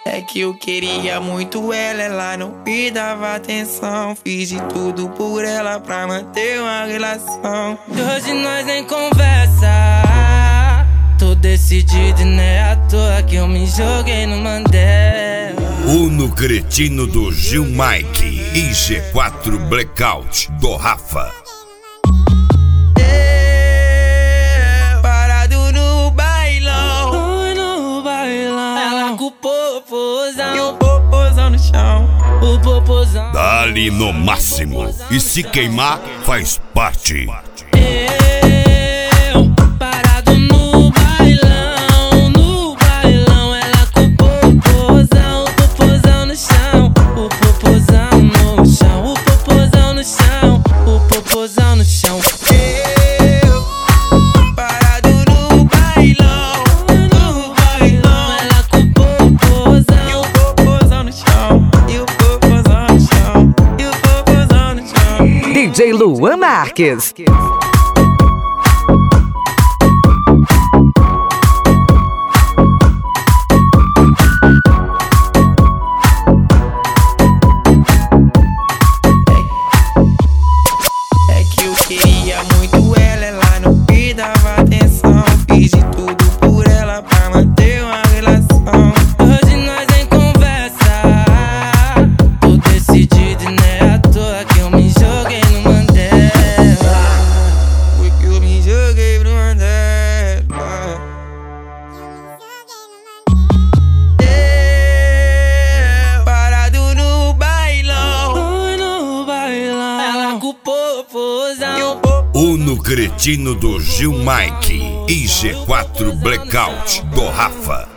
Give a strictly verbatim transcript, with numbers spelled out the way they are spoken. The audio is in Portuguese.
É que eu queria muito ela, ela não me dava atenção. Fiz de tudo por ela pra manter uma relação. E hoje nós nem conversa. Tô decidido e não é à toa que eu me joguei no Mandela. Uno Cretino do Gil Mike e G quatro Blackout do Rafa. E o popozão no chão, o popozão. Dali no máximo, e se queimar, faz parte. Eu, parado no bailão, no bailão. Ela com o popozão, o popozão no chão. O popozão no chão, o popozão no chão. O popozão no chão. D J Luan Marques. é que eu queria muito ela, ela não me dava atenção. Fiz de tudo por ela pra manter uma relação. Hoje nós nem conversa. Tô decidido e não é à toa que eu me joguei no Mandela. Foi que eu me joguei no Mandela. Eu, parado no bailão, No bailão. Ela com o popozão. e o popozão. Uno Cretino do Gil Mike e G quatro Blackout do Rafa.